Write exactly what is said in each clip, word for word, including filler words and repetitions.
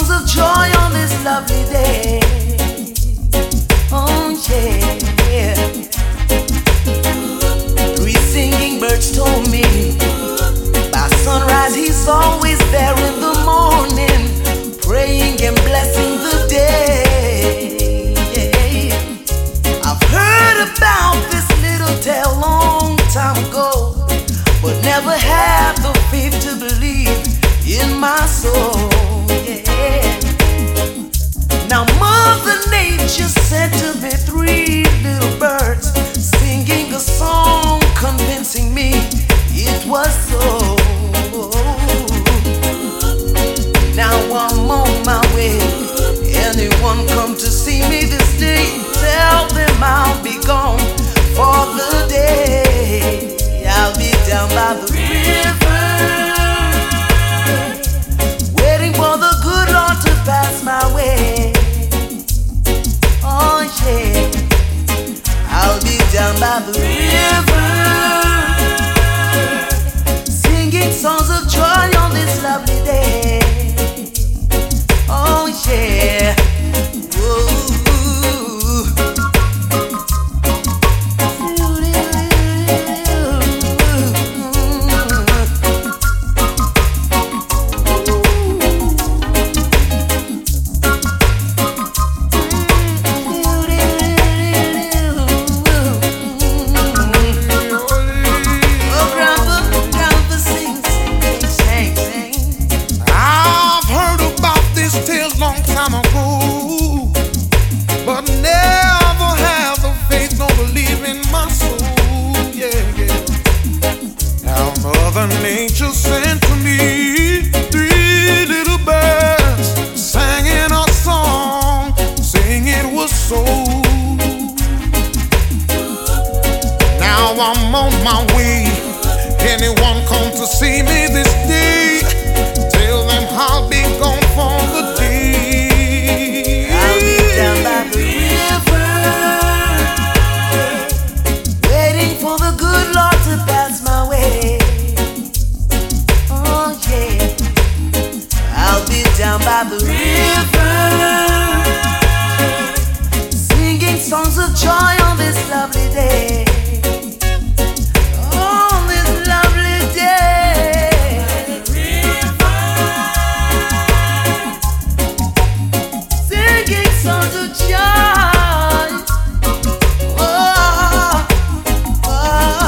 songs of joy on this lovely day. Oh yeah. Three singing birds told me by sunrise he's always there in the morning, praying and blessing the day. I've heard about this little tale long time ago, but never had the faith to believe in my soul. Yeah. Now Mother Nature sent to me three little birds, singing a song, convincing me it was so. Now I'm on my way. Anyone come to see me this day, tell them I'll be gone for the day. I'll be down by the river, waiting for the good Lord to pass my way. Oh yeah, I'll be down by the river, singing songs of joy on this lovely day. Oh yeah. Nature sent to me three little birds, singing a song, saying it was so. Now I'm on my way. Anyone come to see me this day, tell them I'll be gone for the day. I'll be down by the river, waiting for the good Lord to pass my way. I'll be down by the river, singing songs of joy on this lovely day. On this lovely day. Singing songs of joy. Oh, oh, oh.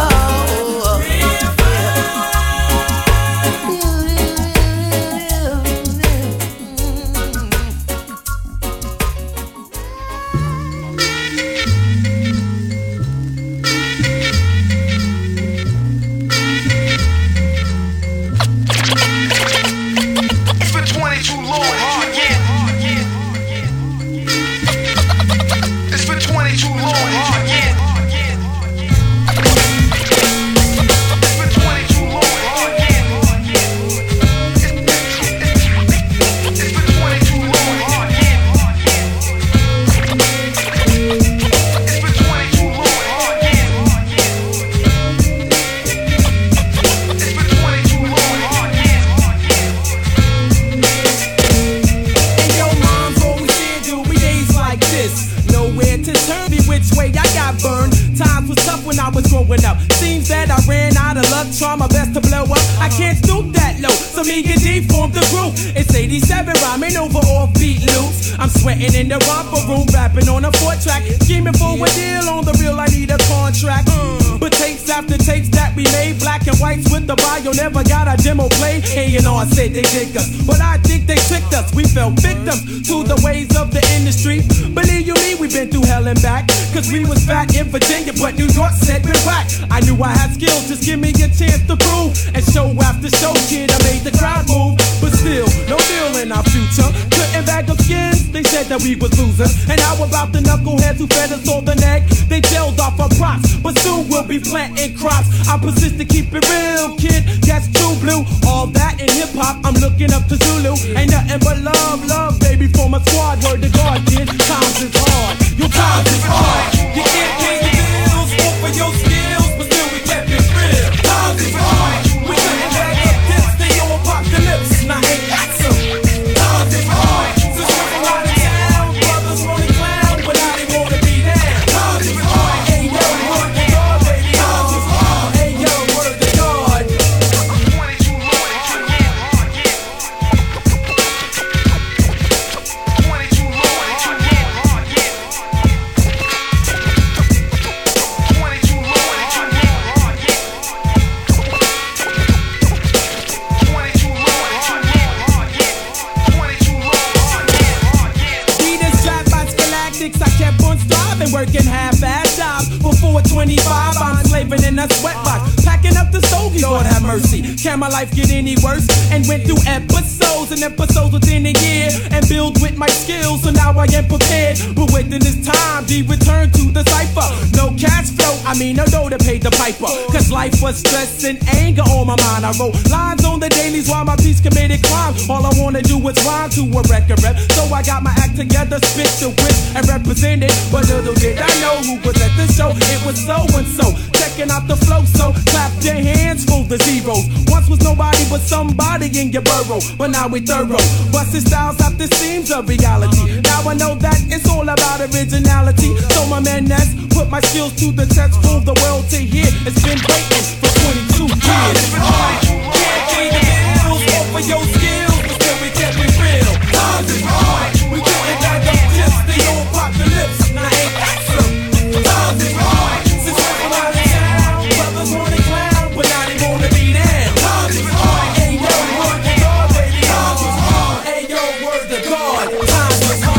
Try my best to blow up, I can't stoop that low. So me and D formed the group. It's eighty-seven rhyming over offbeat loops. I'm sweating in the romper room, rapping on a four track, scheming for a deal on the real. I need a contract. Mm. But tapes after tapes that we made, black and whites with the bio, never got a demo play. A and R said they dig us, but I think they tricked us. We fell victims to the ways of the industry. Believe you me, we've been through hell and back. Cause we was back in Virginia, but New York said we're whack. I knew I had skills, just give me a chance to prove. And show after show, kid, I made the crowd move. But still, no deal in our future. Couldn't bag up skins, they said that we was losers. And how about the knuckleheads who fed us all the neck? They jailed off our props, but soon we'll be planting crops. I persist to keep it real, kid, that's true blue. All that in hip hop, I'm looking up to Zulu. Ain't nothing but love, love, baby, for my squad. Word to God, kid, times is hard. Your times is hard. You can't pay the bills, work for your skills, but still we kept it real. Times is hard. We couldn't bag up this, they all pop the lips, and I ain't got some. Times is hard. been working half-ass jobs for four twenty-five. I'm slaving in a sweatbox, packing up the stogie. Lord have mercy, can my life get any worse? And went through episodes and episodes within a year, and build with my skills, so now I am prepared. But within this time, the return to the cipher. No cash flow, I mean no dough to pay the piper. Cause life was stress and anger on my mind. I wrote lines on the dailies while my piece committed crime. All I wanna do is rhyme to a record rep. So I got my act together, spit the whip and represented. But little did I know who was at the show. It was so and so, checking out the flow. So clap your hands for the zeros. Once was nobody but somebody in your borough, but now we thorough. Busted styles out the seams of reality. Now I know that it's all about originality. So my man Ness put my skills to the test, for the world to hear. It's been waiting for twenty-two years. Can't pay the bills over your skills, but still we kept it real. Times is hard, we couldn't back up just the old apocalypse. Now ain't that so? Times is hard, since we're from out of town, brothers wanna clown, but now they wanna be down. Times is hard, hey yo, word to God, baby. Times is hard, hey yo, word to God. Times is hard.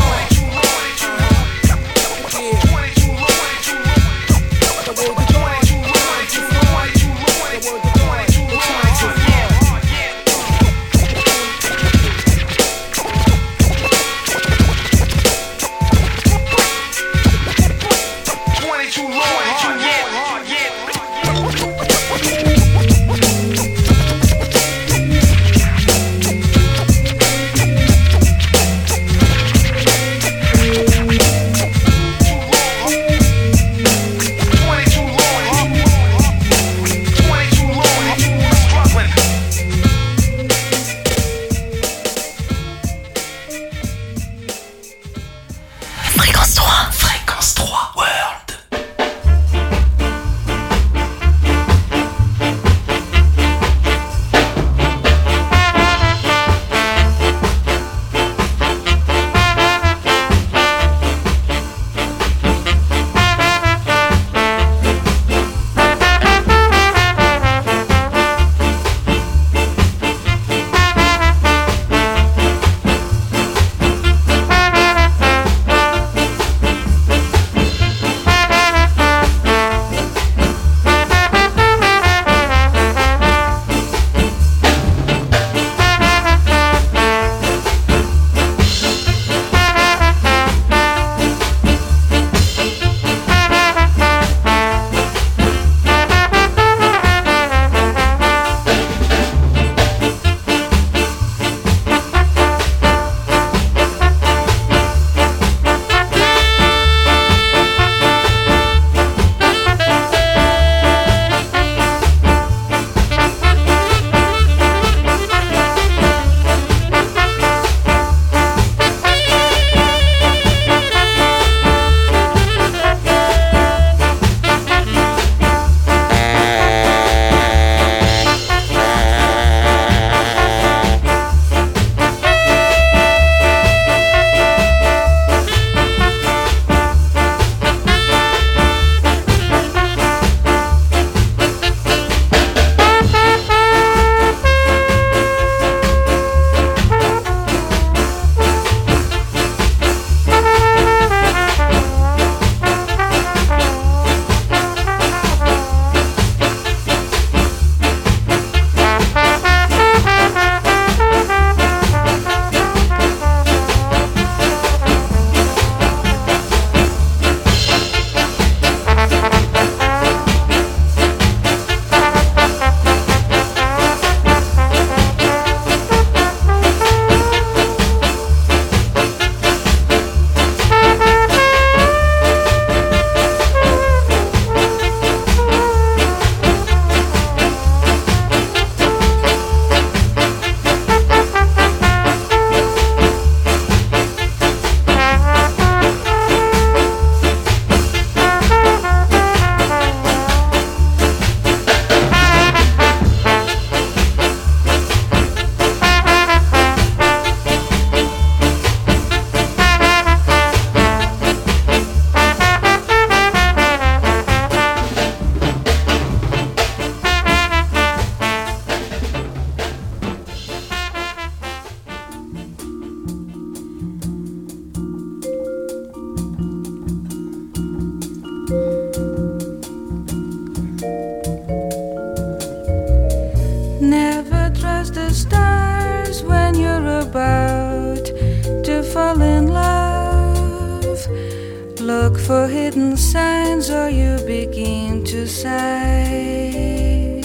Look for hidden signs or you begin to sigh.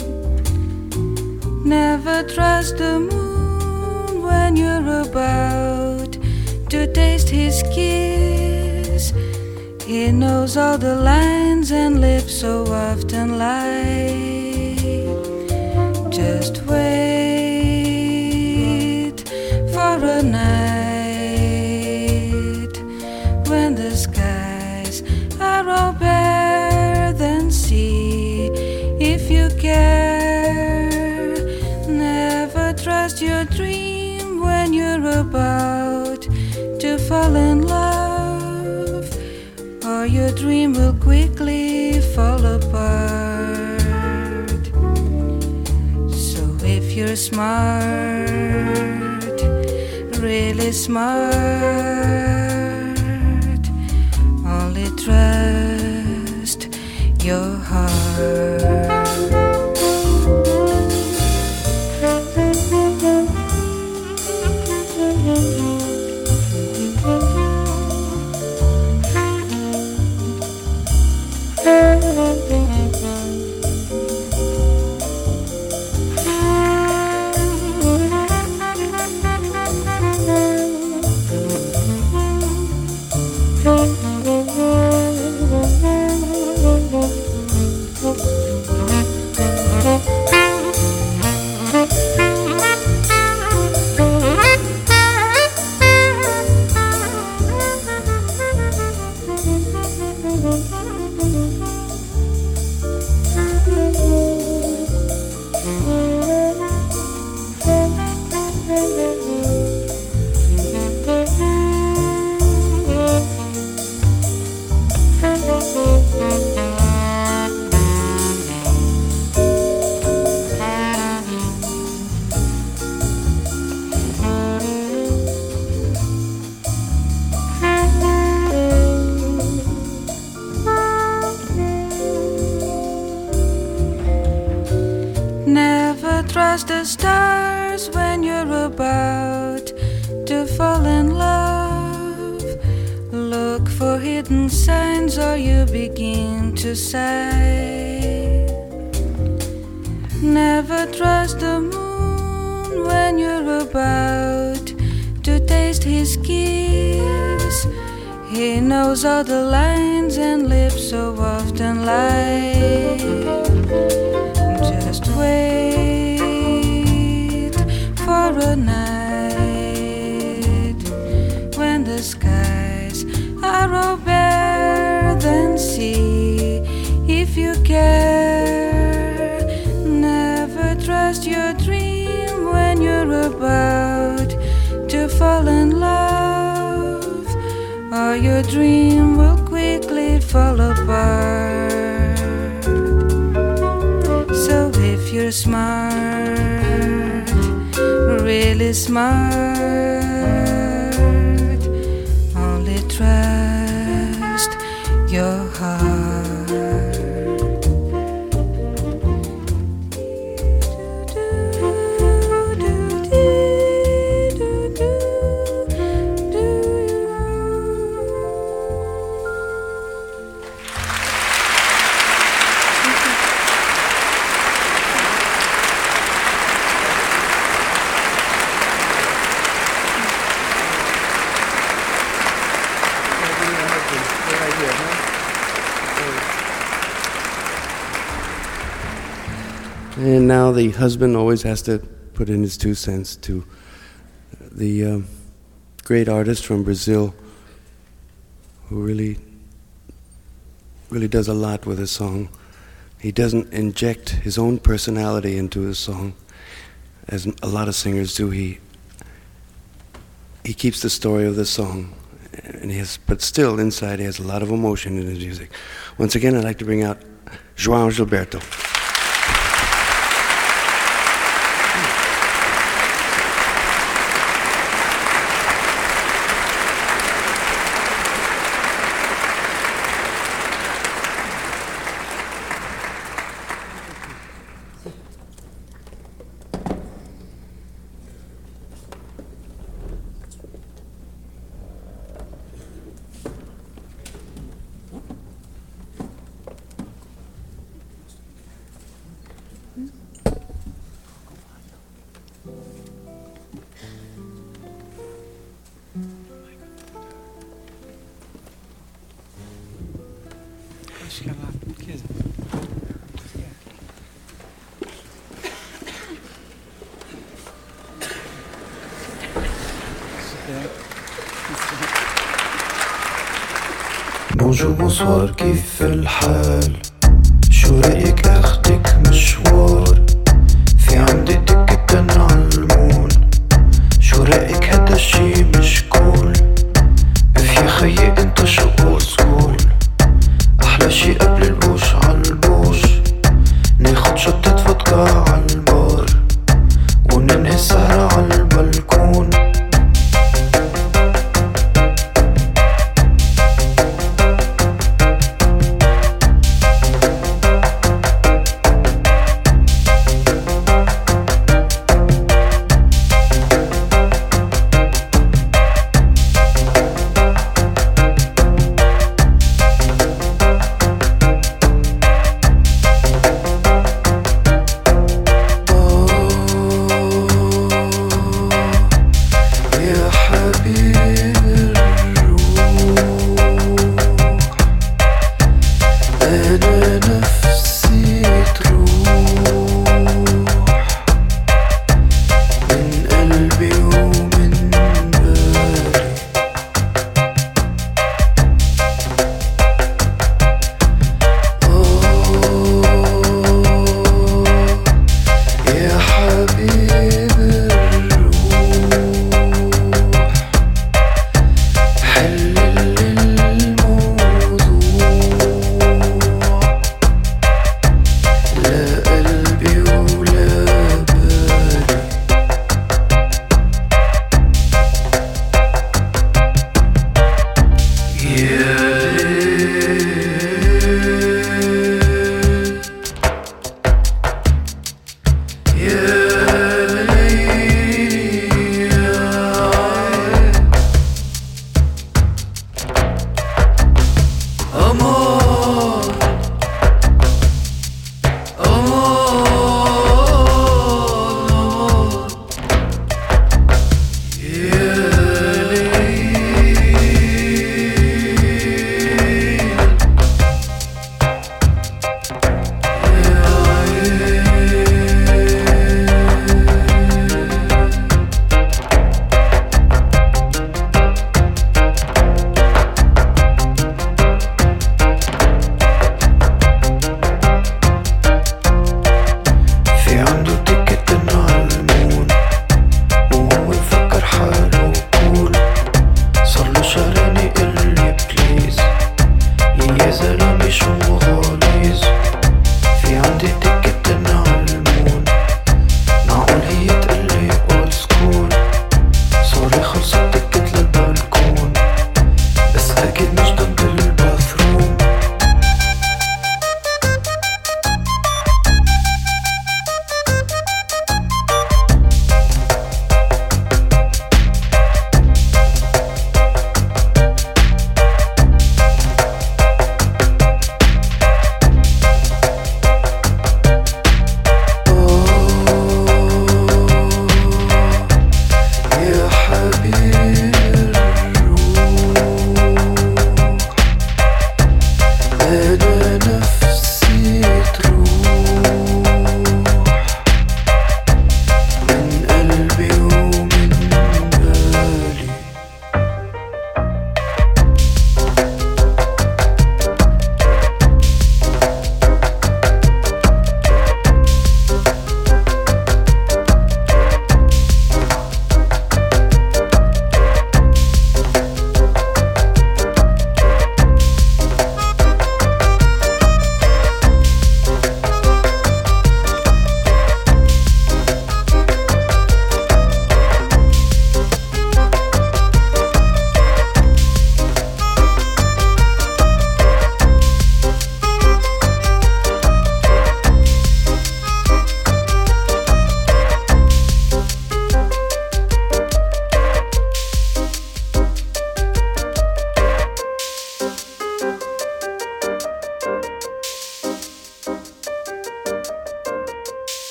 Never trust the moon when you're about to taste his kiss. He knows all the lines and lips so often lie. Just wait for a night when the skies are all bare, then see if you care. Never trust your dream when you're about to fall in love, or your dream will quickly fall apart. So if you're smart, really smart, only trust your heart. Never trust the stars when you're about to fall in love. Look for hidden signs or you begin to sigh. Never trust the moon when you're about to taste his kiss. He knows all the lines and lips so often lie. Just wait for a night when the skies are all bare, then see if you care. Never trust your dream when you're about to fall in love, or your dream will quickly fall apart. So if you're smart, really smart, only trust your heart. And now the husband always has to put in his two cents to the uh, great artist from Brazil who really, really does a lot with his song. He doesn't inject his own personality into his song, as a lot of singers do. He he keeps the story of the song, and he has, but still inside he has a lot of emotion in his music. Once again, I'd like to bring out João Gilberto. بونجور بونسوار كيف الحال؟ شو رأيك اخدك مشوار؟ في عندي تكتن عالمون. شو رأيك هدا الشي مش كول؟ اف يا خيي انت شو اول سكول. احلى شي قبل البوش عالبوش ناخد شطة فودكا عالبار وننهي السهرة عالبلكون.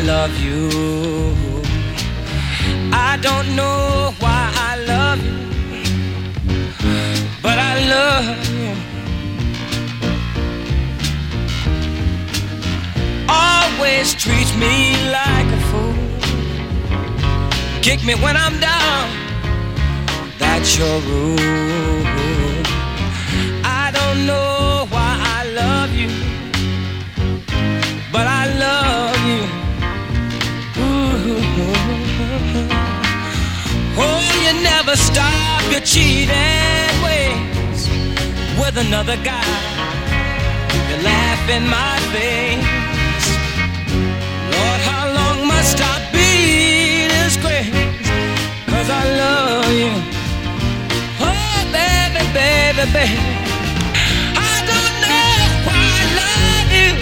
love you. I don't know why I love you, but I love you. Always treats me like a fool. Kick me when I'm down, that's your rule. I don't know why I love you, but I love you. Ooh. Oh, you never stop your cheating ways with another guy. You laugh in my face. Lord, how long must I be this crazy? 'Cause I love you. Oh, baby, baby, baby, I don't know why I love you.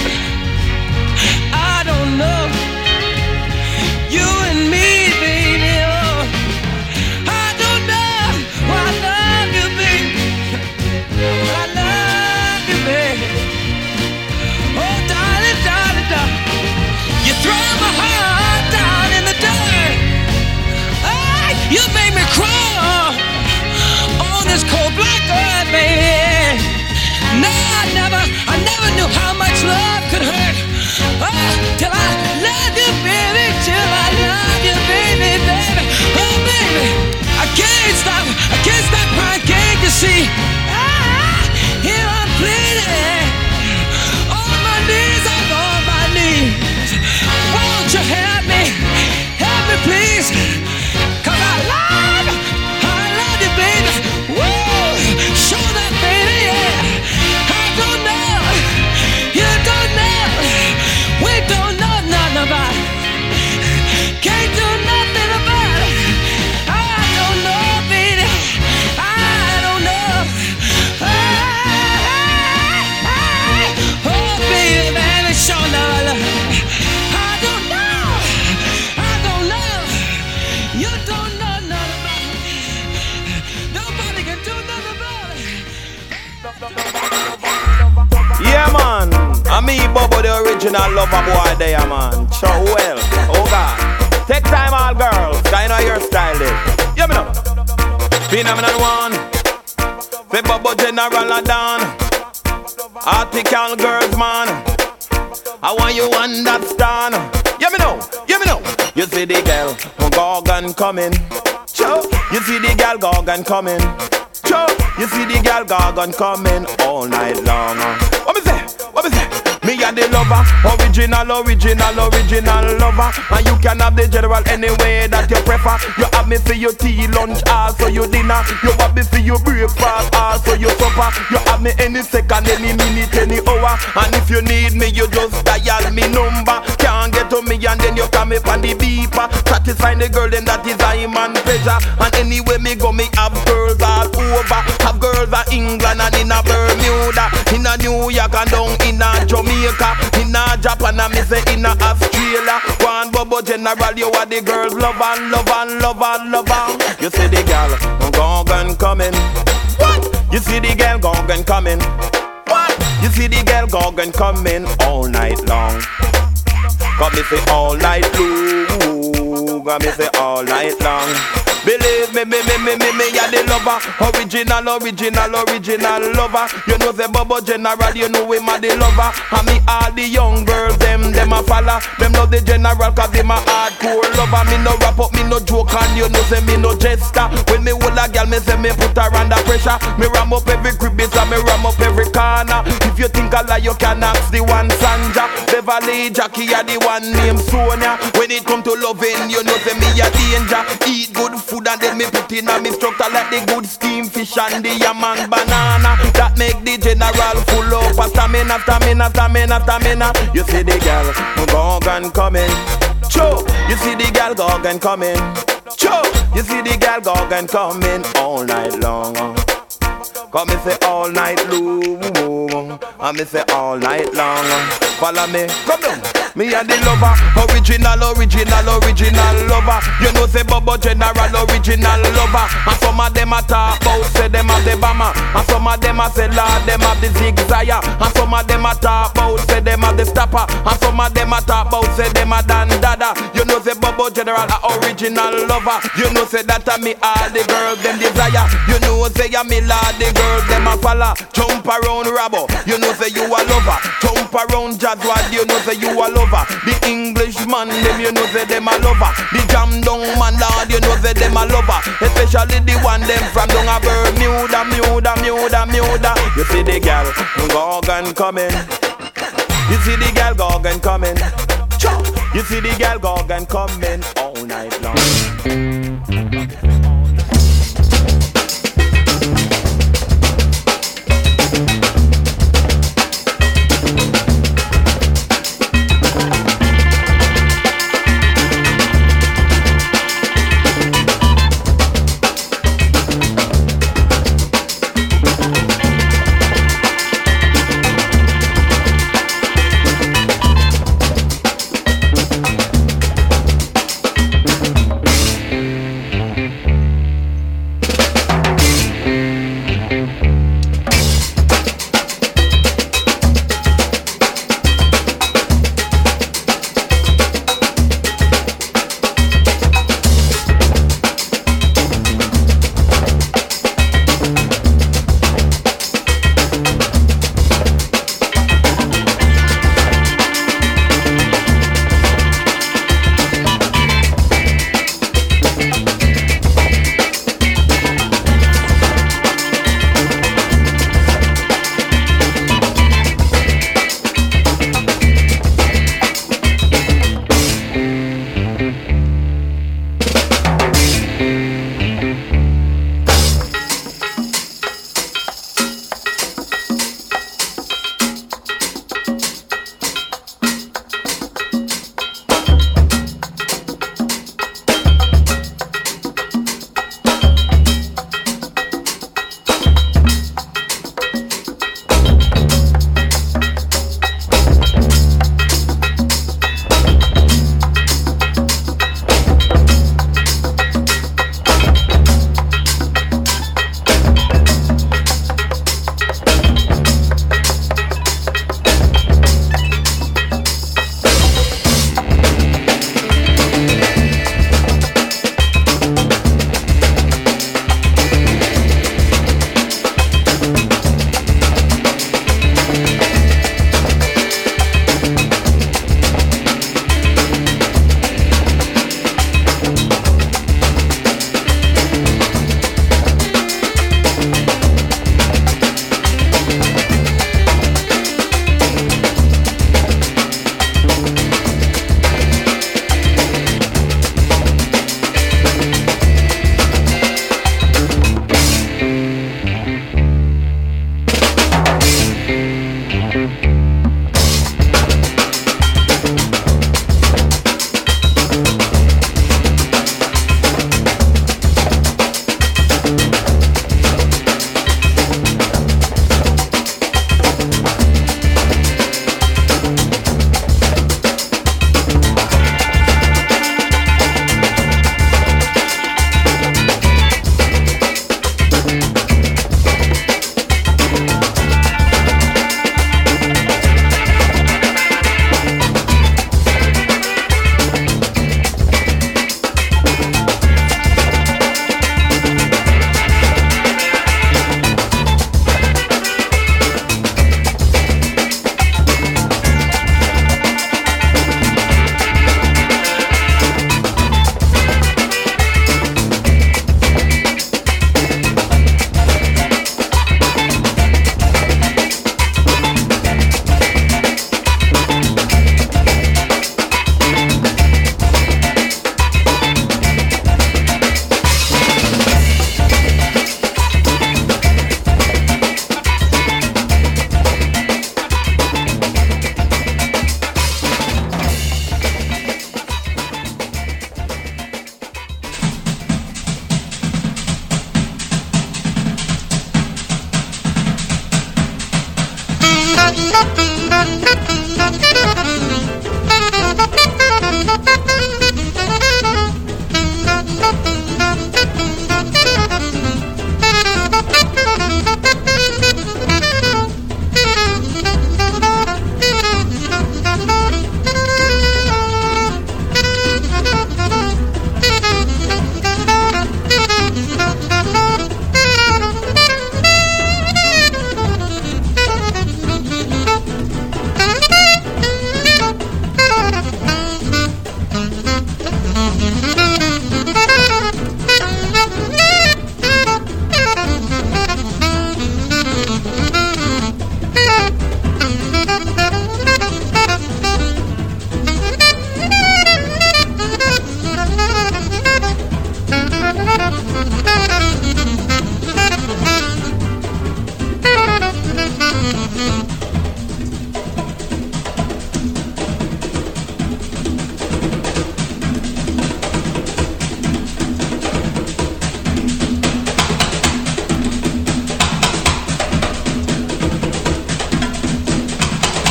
I don't know. You and me, baby, oh, I don't know why I love you, baby. I love you, baby. Oh, darling, darling, darling, you throw my heart down in the dirt. Oh, you made me crawl on this cold black earth, baby. No, I never, I never knew how much love could hurt. Oh, till I love you, baby, till I love you, baby, baby. Oh, baby, I can't stop, I can't stop crying, can't you see? Ah, here I'm pleading, on my knees, I'm on my knees. Won't you help me, help me please? 'Cause I love, I love you, baby. Woo, show that, baby, yeah. I don't know, you don't know, we don't know nothing about it. Can't do nothing about it. I don't know, baby, I don't know. Oh, baby, baby, show love, love. I don't know, I don't know, you don't know nothing about it. Nobody can do nothing about it. Yeah, man. I'm me, Bobo, the original lover boy there, man. Show well. Oh, God. Take time, all girls. I know your style there. Yeah, me know. Phenomenon one. Say Bobo General a down. Article girls, man. I want you understand. Yeah, me know. Yeah, me know. You see the girl, Gorgon coming. Sure. You see the girl, Gorgon coming. Sure. You see the girl, Gorgon coming all night long. What me say? What me say? Me and the lover, original, original, original lover. And you can have the general any way that you prefer. You have me for your tea, lunch, also your dinner. You have me for your breakfast, also your supper. You have me any second, any minute, any hour. And if you need me, you just dial me number. Can't get to me and then you come up on the beeper. Satisfying the girl, then that is I man pleasure. And anyway me go, me have girls all over. Have girls in England and in a Bermuda, in a New York and down in a Jamaica, in a Japan and me say in a Australia. One Bobo General, you are the girls love and love and love and love and. You see the girl Gorgon coming. What? You see the girl Gorgon coming. What? You see the girl Gorgon coming all night long. Got me say all night long. Got me say all night long. Believe me, me, me, me, me, me, you're the lover. Original, original, original lover. You know the Bobo General, you know him a the lover. And me all the young girls, them, them a follow. Them love the general cause them a hardcore lover. Me no rap up, me no joke and you know say me no jester. When me hold a girl, me say me put her under pressure. Me ram up every crib, and me ram up every corner. If you think I lie, you can ask the one Sanja. Beverly, Jackie, are the one named Sonia. When it come to loving, you know say me a danger. Eat good food and then me put in a me structure like the good steam fish and the yam and banana. That make the general full up of stamina, stamina, stamina, stamina. You see the girl Gorgon coming. Cho, you see the girl Gorgon coming. Cho, you see the girl Gorgon coming all night long. Come me say all night long, and me say all night long. follow me, come down. Me and the lover, original, original, original lover. You know say Bobo General, original lover. And some of them a talk about say them have the bomber. And some of them a say Lord them have the zigzag. And some of them a talk about say them have the stopper. And some of them a talk about say them a dan dada. You know say Bobo General a original lover. You know say that a me all the girls them desire. You know say a me Lord the girls them a follow. Jump around Rabo, you know say you a lover. Jump around Jadwad, you know say you a lover. The Englishman, them you know say them a lover. The jam down man lord, you know say them a lover. Especially the one them from down a Bermuda, Muda, Muda, Muda. You see the girl, Gorgon coming. You see the girl, Gorgon coming. You see the girl, Gorgon coming all night long.